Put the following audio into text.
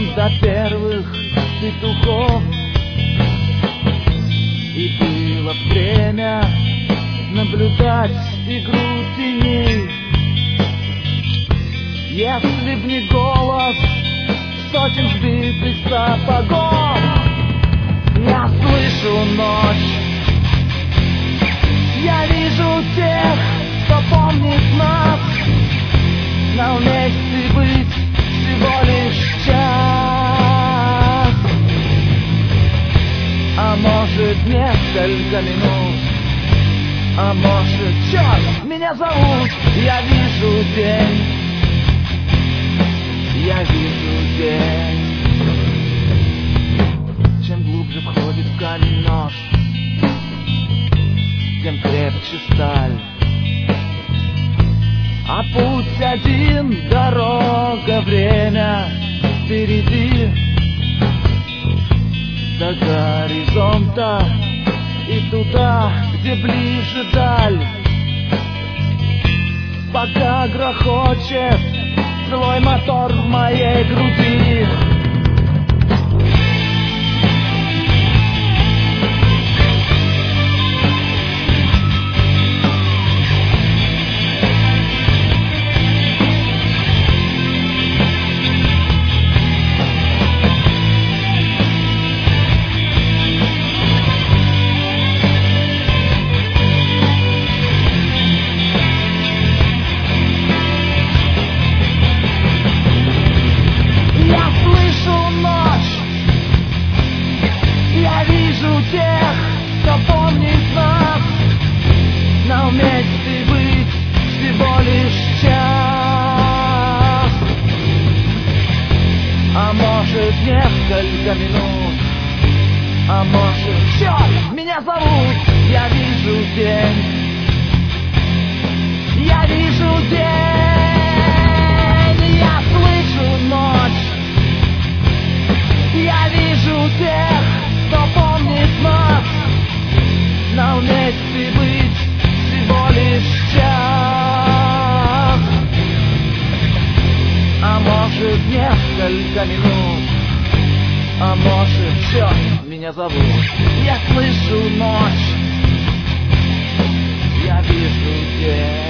до первых петухов. И было время наблюдать игру теней. Если б не голос сотен сбитых сапогов, я слышу ночь, я вижу тех, кто помнит нас. Нам вместе быть всего лишь час, а может несколько минут, а может, черт, меня зовут. Я вижу день, я вижу день. Чем глубже входит в камень нож, тем крепче сталь. А путь один, дорога, время впереди, до горизонта и туда, где ближе даль. Пока грохочет злой мотор в моей груди, тех, кто помнит нас. Нам вместе быть всего лишь час, а может несколько минут, а может, черт, меня зовут. Я вижу день, я вижу день, я слышу ночь, я вижу тех, кто помнит нас. Нам вместе быть всего лишь час, а может несколько минут, а может, черт, меня зовут. Я слышу ночь, я вижу день.